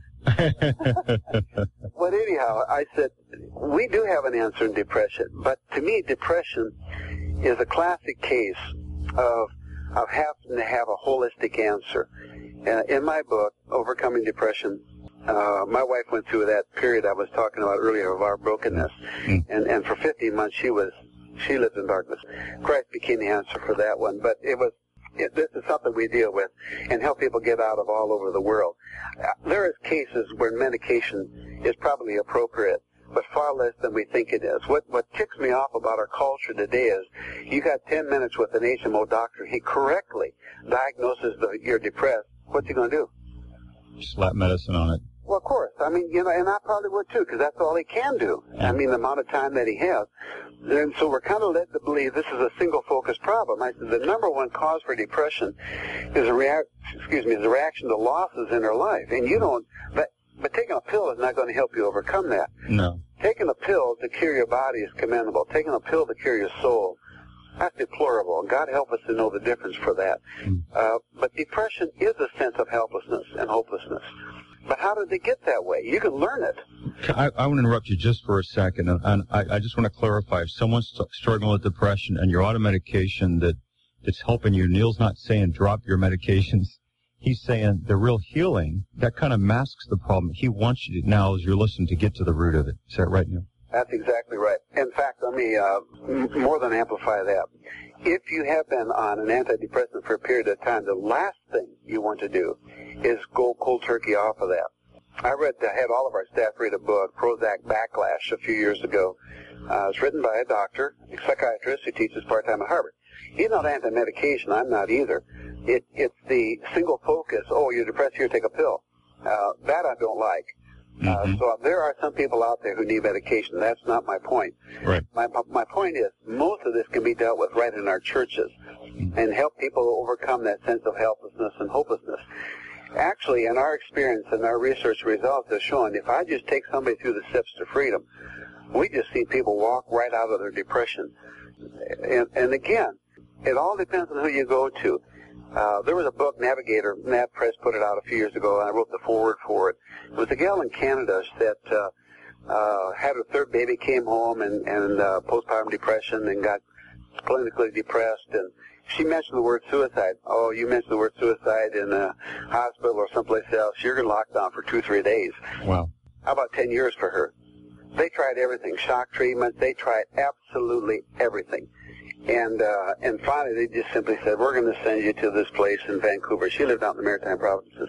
But anyhow, I said, we do have an answer in depression. But to me, depression is a classic case of, of having to have a holistic answer. Uh, in my book, Overcoming Depression, uh, my wife went through that period I was talking about earlier of our brokenness. Mm. And, and for fifteen months, she was She lived in darkness. Christ became the answer for that one. But it was, it, this is something we deal with and help people get out of all over the world. Uh, there is cases where medication is probably appropriate, but far less than we think it is. What, what ticks me off about our culture today is you got ten minutes with an H M O doctor. He correctly diagnoses that you're depressed. What's he going to do? Slap medicine on it. Well, of course. I mean, you know, and I probably would too, because that's all he can do. I mean, the amount of time that he has. And so we're kind of led to believe this is a single-focused problem. I said the number one cause for depression is a react, excuse me, is a reaction to losses in her life. And you don't, but, but taking a pill is not going to help you overcome that. No. Taking a pill to cure your body is commendable. Taking a pill to cure your soul, that's deplorable. And God help us to know the difference for that. Mm. Uh, but depression is a sense of helplessness and hopelessness. But how did they get that way? You can learn it. I, I want to interrupt you just for a second, and, and I, I just want to clarify. If someone's st- struggling with depression and you're on a medication that, that's helping you, Neil's not saying drop your medications. He's saying the real healing, that kind of masks the problem. He wants you to, now as you're listening, to get to the root of it. Is that right, Neil? That's exactly right. In fact, let me uh, m- more than amplify that. If you have been on an antidepressant for a period of time, the last thing you want to do is go cold turkey off of that. I read, I had all of our staff read a book, Prozac Backlash, a few years ago. Uh, it's written by a doctor, a psychiatrist who teaches part-time at Harvard. He's not anti-medication. I'm not either. It, it's the single focus, oh, you're depressed, here, take a pill. Uh, that I don't like. Mm-hmm. Uh, so there are some people out there who need medication. That's not my point. Right. My my point is most of this can be dealt with right in our churches mm-hmm. and help people overcome that sense of helplessness and hopelessness. Actually, in our experience and our research results have shown if I just take somebody through the steps to freedom, we just see people walk right out of their depression. And, and again, it all depends on who you go to. Uh, there was a book, Navigator, Nav Press put it out a few years ago, and I wrote the foreword for it. It was a gal in Canada that uh, uh, had her third baby, came home, and, and uh, postpartum depression, and got clinically depressed, and she mentioned the word suicide. Oh, you mentioned the word suicide in a hospital or someplace else, you're going to lock down for two, three days. Wow. How about ten years for her? They tried everything, shock treatment, they tried absolutely everything. And uh, and finally, they just simply said, we're going to send you to this place in Vancouver. She lived out in the Maritime Provinces.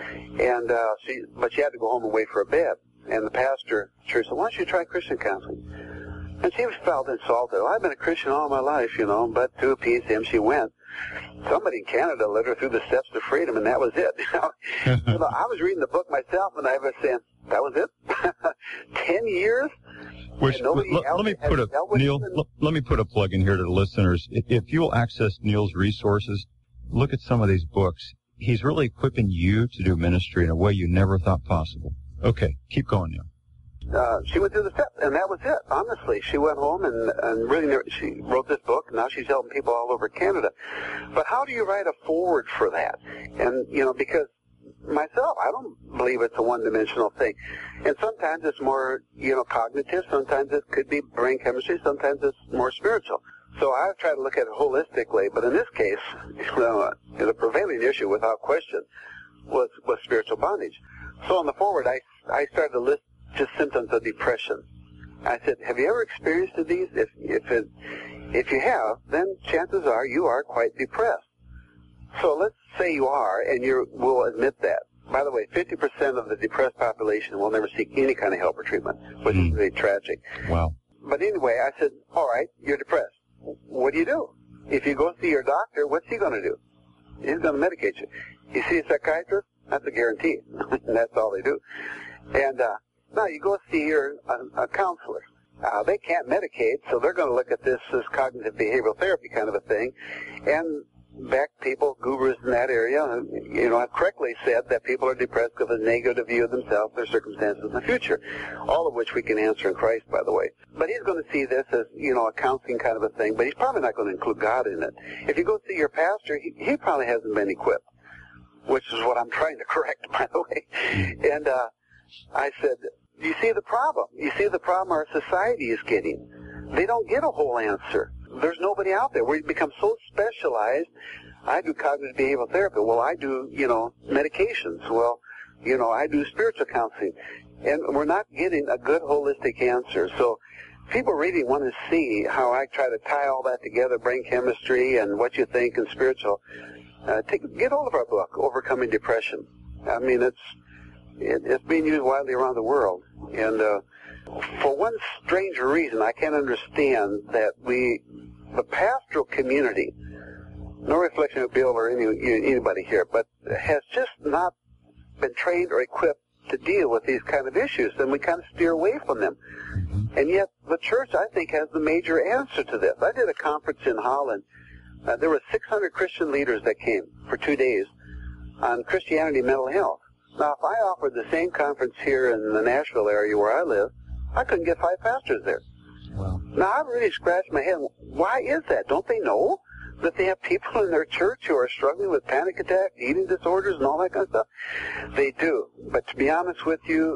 And uh, she, but she had to go home and wait for a bed. And the pastor at church said, why don't you try Christian counseling? And she felt insulted. Well, I've been a Christian all my life, you know, but to appease him, she went. Somebody in Canada led her through the steps to freedom, and that was it. You know, I was reading the book myself, and I was saying, that was it? Ten years? Which, let, let me put a Neil. Let, let me put a plug in here to the listeners. If, if you'll access Neil's resources, look at some of these books. He's really equipping you to do ministry in a way you never thought possible. Okay, keep going, Neil. Uh, she went through the steps, and that was it. Honestly, she went home and, and really never, she wrote this book. Now she's helping people all over Canada. But how do you write a foreword for that? And you know, because myself, I don't believe it's a one-dimensional thing. And sometimes it's more, you know, cognitive. Sometimes it could be brain chemistry. Sometimes it's more spiritual. So I try to look at it holistically. But in this case, you know, the prevailing issue, without question, was was spiritual bondage. So on the forward, I I started to list just symptoms of depression. I said, have you ever experienced these? If if it, if you have, then chances are you are quite depressed. So let's say you are, and you will admit that. By the way, fifty percent of the depressed population will never seek any kind of help or treatment, which mm. is really tragic. Wow. But anyway, I said, all right, you're depressed. What do you do? If you go see your doctor, what's he going to do? He's going to medicate you. You see a psychiatrist? That's a guarantee. That's all they do. And uh, now you go see your a, a counselor. Uh, they can't medicate, so they're going to look at this as cognitive behavioral therapy kind of a thing. And back people, gurus in that area, you know, have correctly said that people are depressed because of a negative view of themselves, their circumstances, and the future, all of which we can answer in Christ, by the way. But he's going to see this as, you know, a counseling kind of a thing, but he's probably not going to include God in it. If you go see your pastor, he, he probably hasn't been equipped, which is what I'm trying to correct, by the way. And uh, I said, you see the problem. You see the problem our society is getting. They don't get a whole answer. There's nobody out there. We become so specialized. I do cognitive behavioral therapy. Well, I do, you know, medications. Well, you know, I do spiritual counseling. And we're not getting a good holistic answer. So people really want to see how I try to tie all that together, brain chemistry and what you think and spiritual. Uh, take, get hold of our book, Overcoming Depression. I mean, it's it, it's being used widely around the world. And uh, for one strange reason, I can't understand that we, the pastoral community, no reflection of Bill or any, anybody here, but has just not been trained or equipped to deal with these kind of issues, and we kind of steer away from them. And yet the church, I think, has the major answer to this. I did a conference in Holland. Uh, there were six hundred Christian leaders that came for two days on Christianity and mental health. Now, if I offered the same conference here in the Nashville area where I live, I couldn't get five pastors there. Wow. Now, I really scratched my head. Why is that? Don't they know that they have people in their church who are struggling with panic attacks, eating disorders, and all that kind of stuff? They do. But to be honest with you,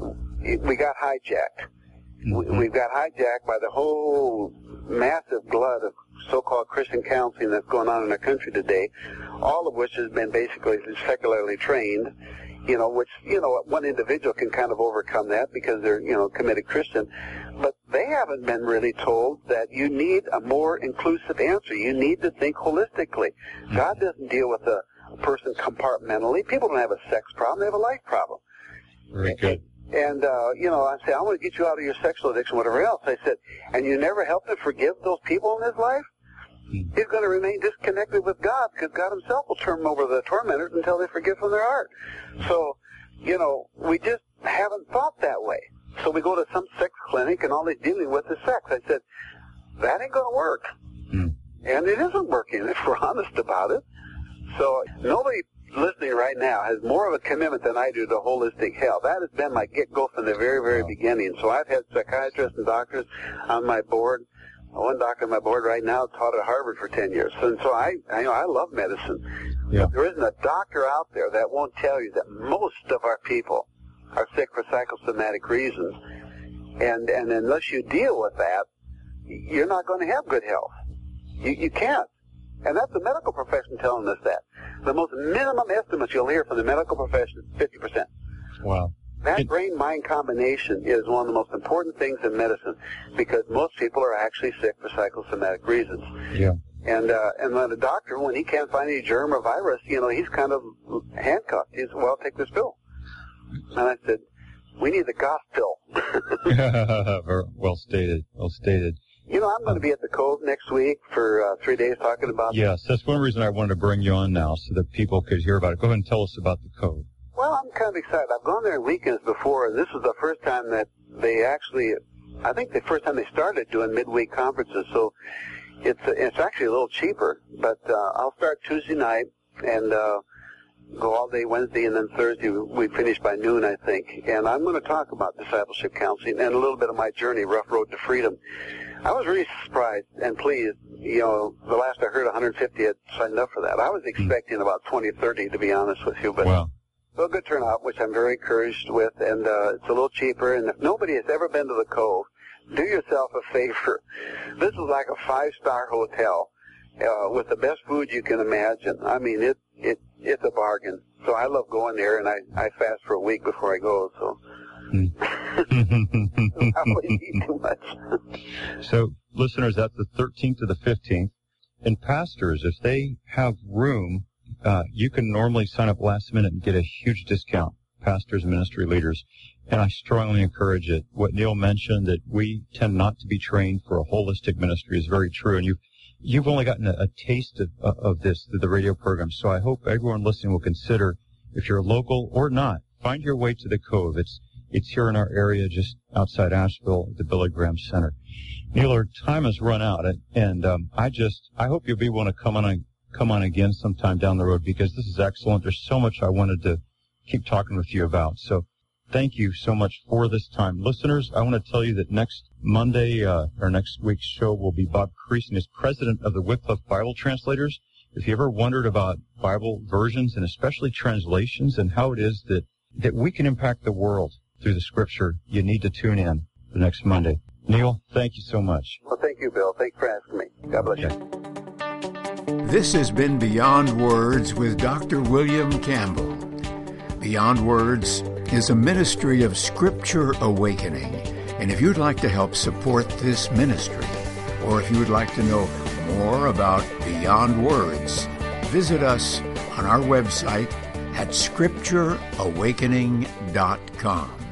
we got hijacked. Mm-hmm. We've got hijacked by the whole massive glut of so-called Christian counseling that's going on in our country today, all of which has been basically secularly trained, you know, which, you know, one individual can kind of overcome that because they're, you know, committed Christian. But they haven't been really told that you need a more inclusive answer. You need to think holistically. God doesn't deal with a person compartmentally. People don't have a sex problem. They have a life problem. Very good. And, uh, you know, I say, I want to get you out of your sexual addiction, whatever else. I said, and you never helped him forgive those people in his life? He's going to remain disconnected with God because God himself will turn them over to the tormentors until they forgive from their heart. So, you know, we just haven't thought that way. So we go to some sex clinic and all they're dealing with is sex. I said, that ain't going to work. Mm. And it isn't working if we're honest about it. So nobody listening right now has more of a commitment than I do to holistic health. That has been my get-go from the very, very beginning. So I've had psychiatrists and doctors on my board. One doctor on my board right now taught at Harvard for ten years. And so I, I, you know, I love medicine. Yeah. There isn't a doctor out there that won't tell you that most of our people are sick for psychosomatic reasons. And, and unless you deal with that, you're not going to have good health. You, you can't. And that's the medical profession telling us that. The most minimum estimates you'll hear from the medical profession is fifty percent. Wow. That brain-mind combination is one of the most important things in medicine because most people are actually sick for psychosomatic reasons. Yeah. And uh, and then the doctor, when he can't find any germ or virus, you know, he's kind of handcuffed. He says, well, take this pill. And I said, we need the goth pill. Well stated. Well stated. You know, I'm going to be at the Cove next week for uh, three days talking about... Yes, that's one reason I wanted to bring you on now so that people could hear about it. Go ahead and tell us about the Cove. Well, I'm kind of excited. I've gone there weekends before, and this is the first time that they actually... I think the first time they started doing midweek conferences, so it's it's actually a little cheaper. But uh, I'll start Tuesday night and uh, go all day Wednesday, and then Thursday we finish by noon, I think. And I'm going to talk about discipleship counseling and a little bit of my journey, Rough Road to Freedom. I was really surprised and pleased. You know, the last I heard, one hundred fifty had signed up for that. I was expecting about twenty, thirty, to be honest with you. But wow. So a good turnout, which I'm very encouraged with, and uh, it's a little cheaper. And if nobody has ever been to the Cove, do yourself a favor. This is like a five-star hotel uh, with the best food you can imagine. I mean, it it it's a bargain. So I love going there, and I, I fast for a week before I go. So I wouldn't eat too much. So, listeners, that's the thirteenth to the fifteenth. And pastors, if they have room, uh, you can normally sign up last minute and get a huge discount, pastors and ministry leaders. And I strongly encourage it. What Neil mentioned, that we tend not to be trained for a holistic ministry, is very true. And you've, you've only gotten a, a taste of, of this through the radio program. So I hope everyone listening will consider, if you're local or not, find your way to the Cove. It's it's here in our area, just outside Asheville, at the Billy Graham Center. Neil, our time has run out, and um, I just I hope you'll be willing to come on come on again sometime down the road, because this is excellent. There's so much I wanted to keep talking with you about. So thank you so much for this time. Listeners, I want to tell you that next Monday, uh, or next week's show, will be Bob Creasy, as president of the Wycliffe Bible Translators. If you ever wondered about Bible versions, and especially translations, and how it is that, that we can impact the world through the Scripture, you need to tune in the next Monday. Neil, thank you so much. Well, thank you, Bill. Thanks for asking me. God bless you. Okay. This has been Beyond Words with Doctor William Campbell. Beyond Words is a ministry of Scripture Awakening. And if you'd like to help support this ministry, or if you would like to know more about Beyond Words, visit us on our website at scripture awakening dot com.